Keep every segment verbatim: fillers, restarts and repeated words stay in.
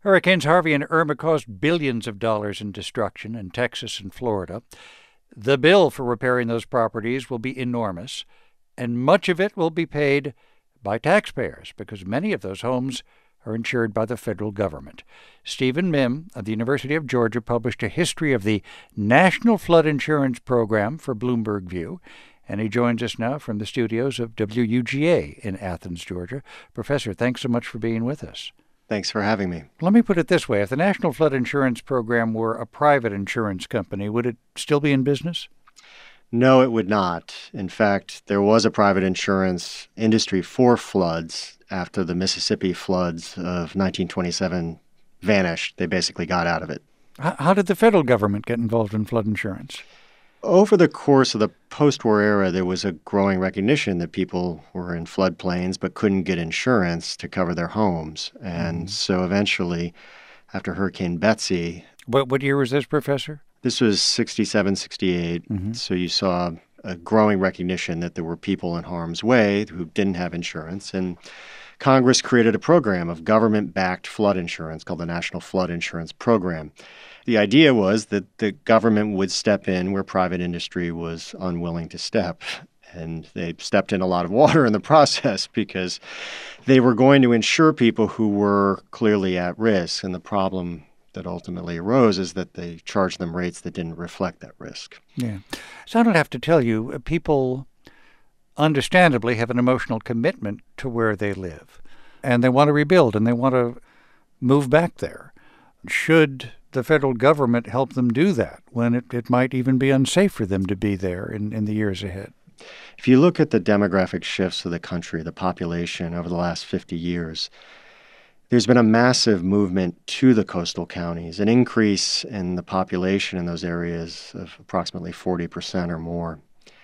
Hurricanes Harvey and Irma caused billions of dollars in destruction in Texas and Florida. The bill for repairing those properties will be enormous, and much of it will be paid by taxpayers because many of those homes are insured by the federal government. Stephen Mihm of the University of Georgia published a history of the National Flood Insurance Program for Bloomberg View, and he joins us now from the studios of W U G A in Athens, Georgia. Professor, thanks so much for being with us. Thanks for having me. Let me put it this way. If the National Flood Insurance Program were a private insurance company, would it still be in business? No, it would not. In fact, there was a private insurance industry for floods after the Mississippi floods of nineteen twenty-seven vanished. They basically got out of it. How did the federal government get involved in flood insurance? Over the course of the post-war era, there was a growing recognition that people were in floodplains but couldn't get insurance to cover their homes. And mm. so eventually, after Hurricane Betsy... What, what year was this, Professor? This was sixty-seven, sixty-eight. Mm-hmm. So you saw a growing recognition that there were people in harm's way who didn't have insurance. And Congress created a program of government-backed flood insurance called the National Flood Insurance Program. The idea was that the government would step in where private industry was unwilling to step. And they stepped in a lot of water in the process because they were going to insure people who were clearly at risk. And the problem that ultimately arose is that they charged them rates that didn't reflect that risk. Yeah. So I don't have to tell you, people understandably have an emotional commitment to where they live. And they want to rebuild and they want to move back there. Should the federal government help them do that when it, it might even be unsafe for them to be there in, in the years ahead? If you look at the demographic shifts of the country, the population over the last fifty years, there's been a massive movement to the coastal counties, an increase in the population in those areas of approximately forty percent or more.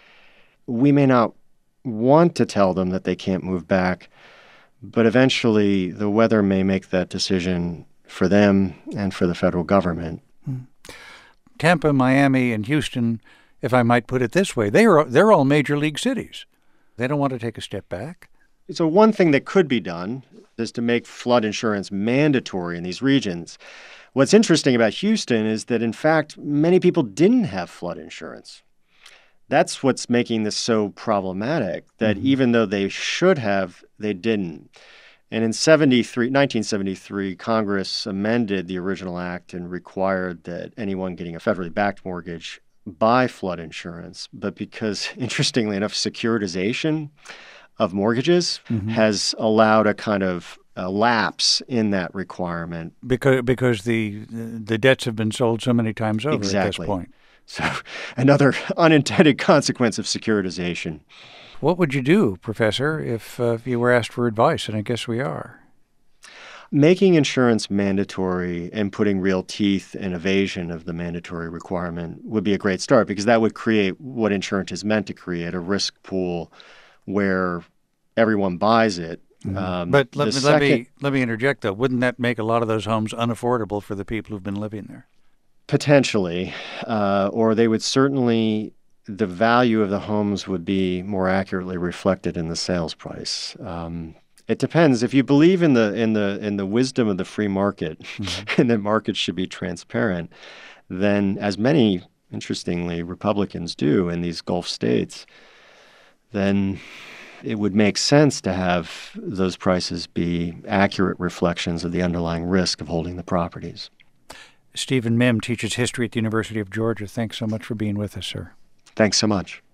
We may not want to tell them that they can't move back, but eventually the weather may make that decision for them and for the federal government. Hmm. Tampa, Miami, and Houston, if I might put it this way, they are, they're all major league cities. They don't want to take a step back. So one thing that could be done is to make flood insurance mandatory in these regions. What's interesting about Houston is that, in fact, many people didn't have flood insurance. That's what's making this so problematic, that mm-hmm. even though they should have, they didn't. And in nineteen seventy-three, Congress amended the original act and required that anyone getting a federally backed mortgage buy flood insurance. But because, interestingly enough, securitization of mortgages mm-hmm. has allowed a kind of a lapse in that requirement. Because because the the debts have been sold so many times over exactly. at this point. So another unintended consequence of securitization. What would you do, Professor, if, uh, if you were asked for advice? And I guess we are. Making insurance mandatory and putting real teeth in evasion of the mandatory requirement would be a great start, because that would create what insurance is meant to create, a risk pool where everyone buys it. Mm-hmm. Um, but let me, second, let me let me interject, though. Wouldn't that make a lot of those homes unaffordable for the people who've been living there? Potentially. Uh, or they would certainly... the value of the homes would be more accurately reflected in the sales price. Um, it depends. If you believe in the in the in the wisdom of the free market mm-hmm. and that markets should be transparent, then, as many, interestingly, Republicans do in these Gulf states, then it would make sense to have those prices be accurate reflections of the underlying risk of holding the properties. Stephen Mihm teaches history at the University of Georgia. Thanks so much for being with us, sir. Thanks so much.